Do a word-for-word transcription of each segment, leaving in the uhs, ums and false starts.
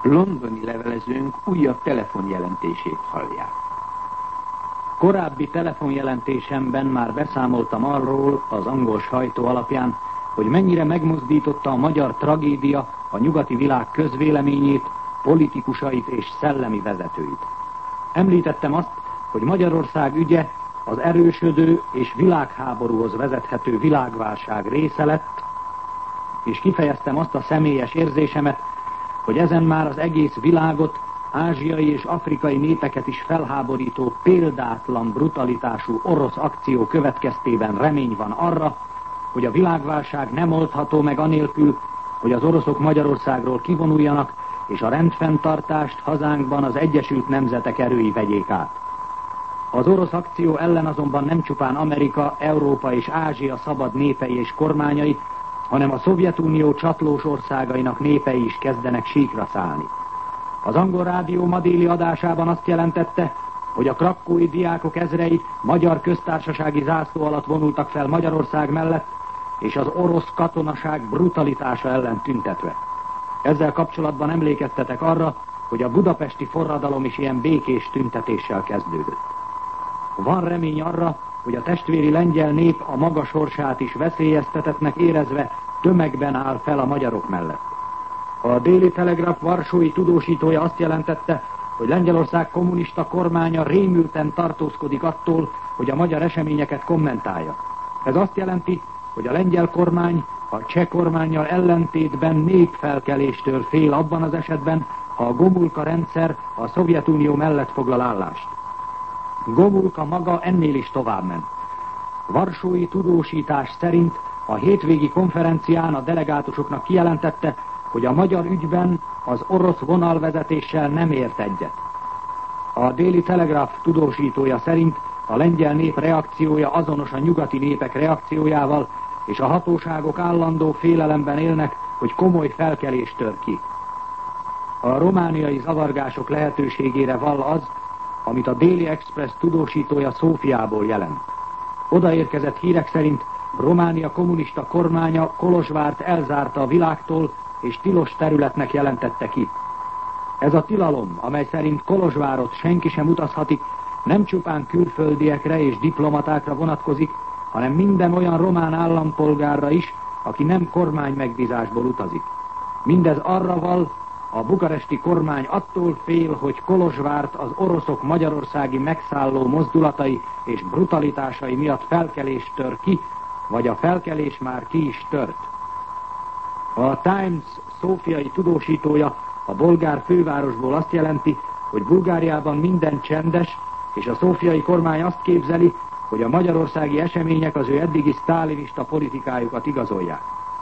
Londoni levelezőnk újabb telefonjelentését hallják. Korábbi telefonjelentésemben már beszámoltam arról az angol sajtó alapján, hogy mennyire megmozdította a magyar tragédia a nyugati világ közvéleményét, politikusait és szellemi vezetőit. Említettem azt, hogy Magyarország ügye az erősödő és világháborúhoz vezethető világválság része lett, és kifejeztem azt a személyes érzésemet, hogy ezen már az egész világot, ázsiai és afrikai népeket is felháborító, példátlan brutalitású orosz akció következtében remény van arra, hogy a világválság nem oldható meg anélkül, hogy az oroszok Magyarországról kivonuljanak, és a rendfenntartást hazánkban az Egyesült Nemzetek erői vegyék át. Az orosz akció ellen azonban nem csupán Amerika, Európa és Ázsia szabad népei és kormányai, hanem a Szovjetunió csatlós országainak népei is kezdenek síkra szállni. Az angol rádió ma déli adásában azt jelentette, hogy a krakkói diákok ezrei magyar köztársasági zászló alatt vonultak fel Magyarország mellett, és az orosz katonaság brutalitása ellen tüntetve. Ezzel kapcsolatban emlékeztetek arra, hogy a budapesti forradalom is ilyen békés tüntetéssel kezdődött. Van remény arra, hogy a testvéri lengyel nép a maga sorsát is veszélyeztetettnek érezve tömegben áll fel a magyarok mellett. A Daily Telegraph varsói tudósítója azt jelentette, hogy Lengyelország kommunista kormánya rémülten tartózkodik attól, hogy a magyar eseményeket kommentálja. Ez azt jelenti, hogy a lengyel kormány a cseh kormánnyal ellentétben népfelkeléstől fél abban az esetben, ha a Gomulka rendszer a Szovjetunió mellett foglal állást. Gomulka maga ennél is tovább ment. Varsói tudósítás szerint a hétvégi konferencián a delegátusoknak kijelentette, hogy a magyar ügyben az orosz vonalvezetéssel nem ért egyet. A Daily Telegraph tudósítója szerint a lengyel nép reakciója azonos a nyugati népek reakciójával, és a hatóságok állandó félelemben élnek, hogy komoly felkelés tör ki. A romániai zavargások lehetőségére vall az, amit a Daily Express tudósítója Szófiából jelent. Odaérkezett hírek szerint Románia kommunista kormánya Kolozsvárt elzárta a világtól, és tilos területnek jelentette ki. Ez a tilalom, amely szerint Kolozsvárot senki sem utazhatik, nem csupán külföldiekre és diplomatákra vonatkozik, hanem minden olyan román állampolgárra is, aki nem kormány megbízásból utazik. Mindez arra val, a bukaresti kormány attól fél, hogy Kolozsvárt az oroszok magyarországi megszálló mozdulatai és brutalitásai miatt felkelés tör ki, vagy a felkelés már ki is tört. A Times szófiai tudósítója a bolgár fővárosból azt jelenti, hogy Bulgáriában minden csendes, és a szófiai kormány azt képzeli, hogy a magyarországi események az ő eddigi sztálinista politikájukat igazolják.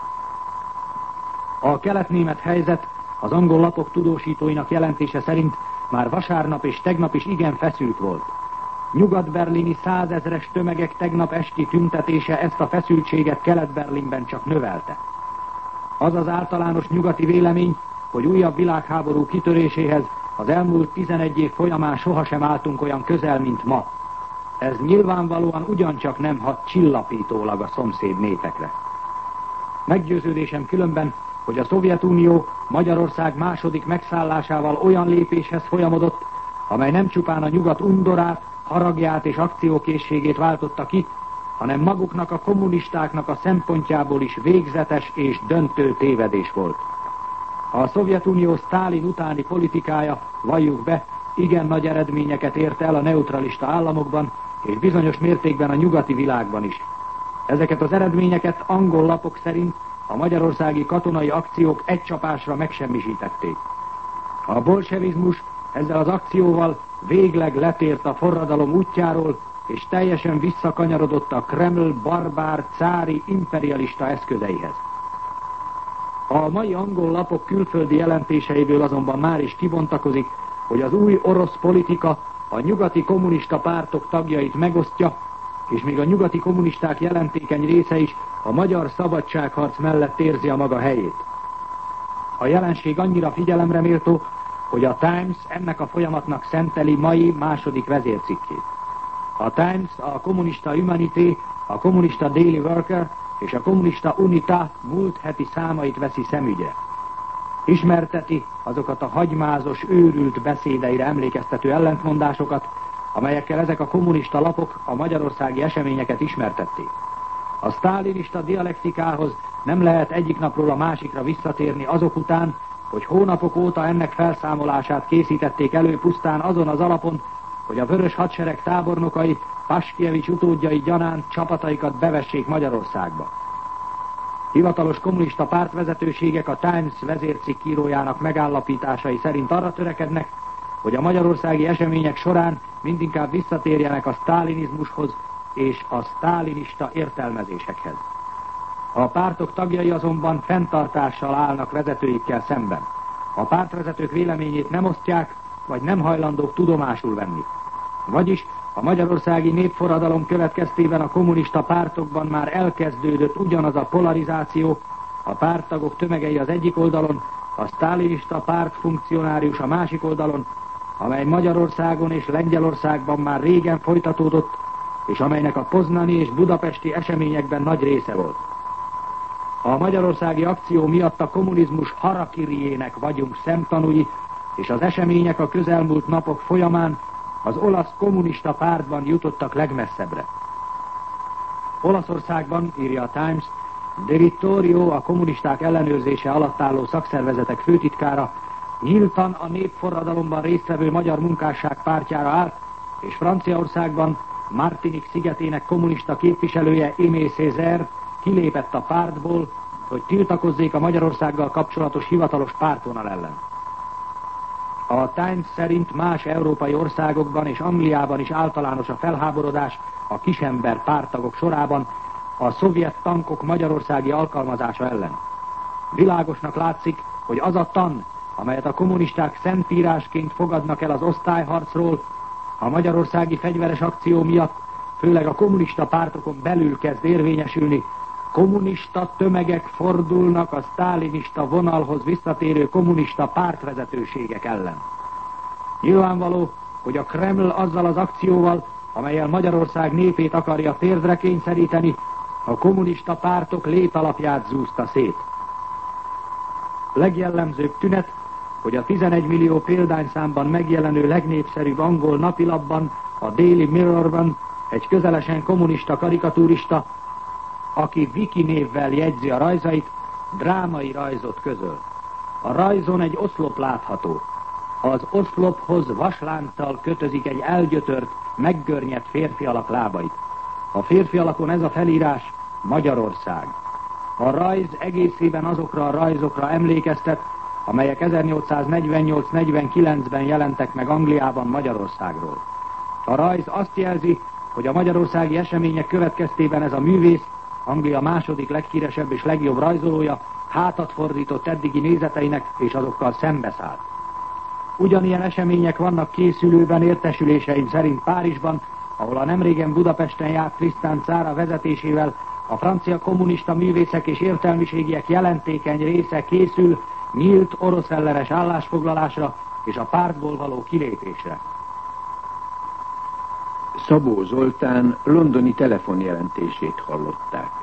A keletnémet helyzet az angol lapok tudósítóinak jelentése szerint már vasárnap és tegnap is igen feszült volt. Nyugat-berlini százezres tömegek tegnap esti tüntetése ezt a feszültséget Kelet-Berlinben csak növelte. Az az általános nyugati vélemény, hogy újabb világháború kitöréséhez az elmúlt tizenegy év folyamán sohasem álltunk olyan közel, mint ma. Ez nyilvánvalóan ugyancsak nem hat csillapítólag a szomszéd népekre. Meggyőződésem különben, hogy a Szovjetunió Magyarország második megszállásával olyan lépéshez folyamodott, amely nem csupán a nyugat undorát, haragját és akciókészségét váltotta ki, hanem maguknak a kommunistáknak a szempontjából is végzetes és döntő tévedés volt. A Szovjetunió Sztálin utáni politikája, valljuk be, igen nagy eredményeket ért el a neutralista államokban, és bizonyos mértékben a nyugati világban is. Ezeket az eredményeket angol lapok szerint a magyarországi katonai akciók egy csapásra megsemmisítették. A bolsevizmus ezzel az akcióval végleg letért a forradalom útjáról, és teljesen visszakanyarodott a Kreml barbár, cári, imperialista eszközeihez. A mai angol lapok külföldi jelentéseiből azonban már is kibontakozik, hogy az új orosz politika a nyugati kommunista pártok tagjait megosztja, és még a nyugati kommunisták jelentékeny része is a magyar szabadságharc mellett érzi a maga helyét. A jelenség annyira figyelemre méltó, hogy a Times ennek a folyamatnak szenteli mai második vezércikkét. A Times a kommunista Humanité, a kommunista Daily Worker és a kommunista Unita múlt heti számait veszi szemügyre. Ismerteti azokat a hagymázos, őrült beszédeire emlékeztető ellentmondásokat, amelyekkel ezek a kommunista lapok a magyarországi eseményeket ismertették. A sztálinista dialektikához nem lehet egyik napról a másikra visszatérni azok után, hogy hónapok óta ennek felszámolását készítették elő pusztán azon az alapon, hogy a vörös hadsereg tábornokai Paskievics utódjai gyanánt csapataikat bevessék Magyarországba. Hivatalos kommunista pártvezetőségek a Times vezércikkírójának megállapításai szerint arra törekednek, hogy a magyarországi események során mindinkább visszatérjenek a sztálinizmushoz és a sztálinista értelmezésekhez. A pártok tagjai azonban fenntartással állnak vezetőikkel szemben. A pártvezetők véleményét nem osztják, vagy nem hajlandók tudomásul venni. Vagyis a magyarországi népforradalom következtében a kommunista pártokban már elkezdődött ugyanaz a polarizáció, a párttagok tömegei az egyik oldalon, a sztálinista párt funkcionárius a másik oldalon, amely Magyarországon és Lengyelországban már régen folytatódott, és amelynek a poznani és budapesti eseményekben nagy része volt. A magyarországi akció miatt a kommunizmus harakiriének vagyunk szemtanúi, és az események a közelmúlt napok folyamán az olasz kommunista pártban jutottak legmesszebbre. Olaszországban, írja a Times, De Vittorio, a kommunisták ellenőrzése alatt álló szakszervezetek főtitkára, nyíltan a népforradalomban résztvevő magyar munkásság pártjára állt, és Franciaországban Martinique szigetének kommunista képviselője Aimé Césaire kilépett a pártból, hogy tiltakozzék a Magyarországgal kapcsolatos hivatalos pártvonal ellen. A Times szerint más európai országokban és Angliában is általános a felháborodás a kisember párttagok sorában a szovjet tankok magyarországi alkalmazása ellen. Világosnak látszik, hogy az a tan, amelyet a kommunisták szentírásként fogadnak el az osztályharcról, a magyarországi fegyveres akció miatt, főleg a kommunista pártokon belül kezd érvényesülni, kommunista tömegek fordulnak a sztálinista vonalhoz visszatérő kommunista pártvezetőségek ellen. Nyilvánvaló, hogy a Kreml azzal az akcióval, amellyel Magyarország népét akarja térdre kényszeríteni, a kommunista pártok létalapját zúzta szét. Legjellemzőbb tünet, hogy a tizenegy millió példányszámban megjelenő legnépszerűbb angol napilapban, a Daily Mirrorban egy közelesen kommunista karikatúrista, aki Viki névvel jegyzi a rajzait, drámai rajzot közöl. A rajzon egy oszlop látható. Az oszlophoz vaslánccal kötözik egy elgyötört, meggörnyedt férfi alak lábait. A férfi alakon ez a felírás: Magyarország. A rajz egészében azokra a rajzokra emlékeztet, amelyek ezernyolcszáznegyvennyolc-negyvenkilencben jelentek meg Angliában Magyarországról. A rajz azt jelzi, hogy a magyarországi események következtében ez a művész, Anglia második leghíresebb és legjobb rajzolója, hátat fordított eddigi nézeteinek, és azokkal szembeszállt. Ugyanilyen események vannak készülőben értesüléseim szerint Párizsban, ahol a nemrégen Budapesten járt Tristan Tzara vezetésével a francia kommunista művészek és értelmiségiek jelentékeny része készül nyílt oroszellenes állásfoglalásra és a pártból való kilépésre. Szabó Zoltán londoni telefonjelentését hallották.